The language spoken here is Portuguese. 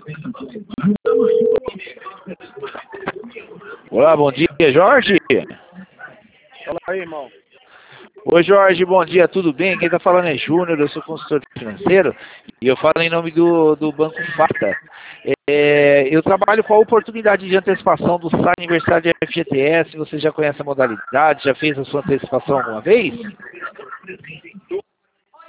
Olá, bom dia, Jorge. Fala aí, irmão. Oi, Jorge, bom dia, tudo bem? Quem está falando é Júnior, eu sou consultor financeiro e eu falo em nome do Banco Fata. Eu trabalho com a oportunidade de antecipação do SAI Aniversário de FGTS. Você já conhece a modalidade? Já fez a sua antecipação alguma vez?